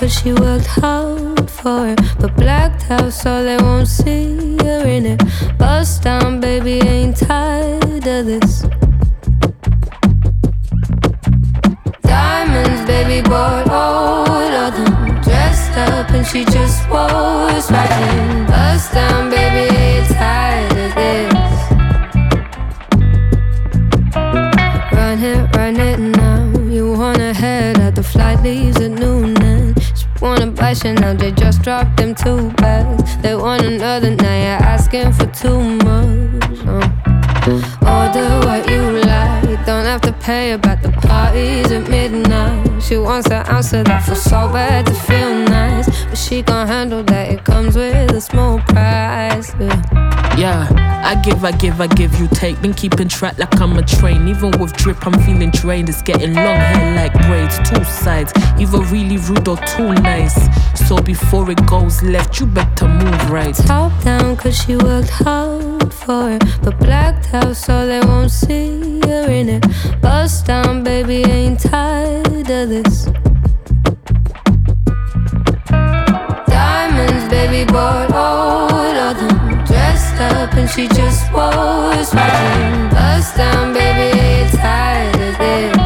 cause she worked hard for it, but blacked out so they won't see her in it. Bust down, baby, ain't tired of this. Diamonds, baby, bought all of them. Dressed up and she just was right. Bust down, baby, ain't tired of this. Run it now. You wanna head out, the flight leaves at noon and she wanna buy Chanel, they just dropped them 2 bags. They want another, now you're asking for too much. Order what you like, don't have to pay about the parties at midnight. She wants an ounce of that, feels so bad to feel nice, but she gon' handle that, it comes with a small price. Yeah, I give, you take. Been keeping track like I'm a train. Even with drip, I'm feeling drained. It's getting long hair like braids, 2 sides, either really rude or too nice. So before it goes left, you better move right. Top down cause she worked hard for it, but blacked out so they won't see her in it. Bust down, baby, ain't tired of this. Diamonds, baby, bought all of them. Dressed up and she just was right. Bust down, baby, ain't tired of this.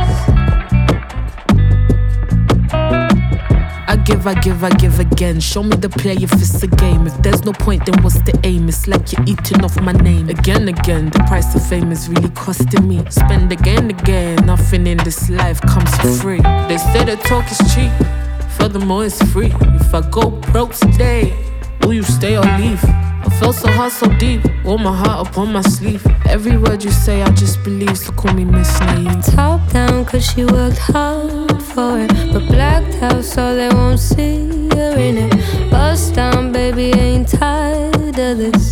I give again. Show me the play if it's a game. If there's no point, then what's the aim? It's like you're eating off my name. Again, the price of fame is really costing me. Spend again. Nothing in this life comes for free. They say that talk is cheap, furthermore it's free. If I go broke today, will you stay or leave? I felt so hard, so deep, wore my heart up on my sleeve. Every word you say I just believe, so call me Miss Naive. Top down cause she worked hard for it, but blacked out so they won't see her in it. Bust down, baby, ain't tired of this.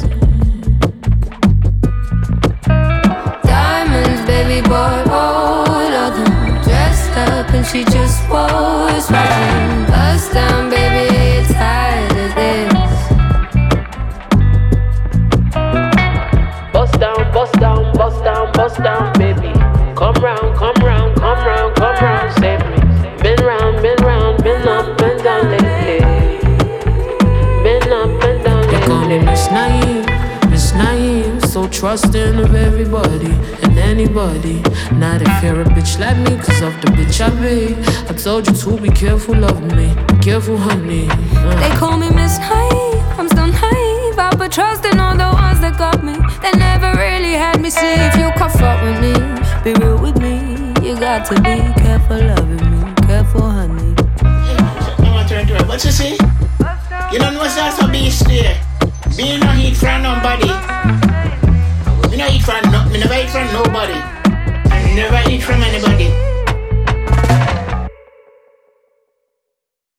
Diamonds, baby, bought all of them. Dressed up and she just was right. Bust down, baby, ain't tired of this. Bust down, baby. Come round, save me. Been round, been up and down lately. Been up and down lately. They call me Miss Naive, so trusting of everybody and anybody. Not if you're a bitch like me, cause of the bitch I be. I told you to be careful of me, be careful, honey. They call me Miss Naive, I'm still naive. I put trust in all the ones that got me. They never really had me see. If you come fuck with me, be real with me. You got to be careful loving me, careful, honey. But you see, you don't know what's also beast there. Me no eat from nobody. Me no eat from me never eat from nobody. I never eat from anybody.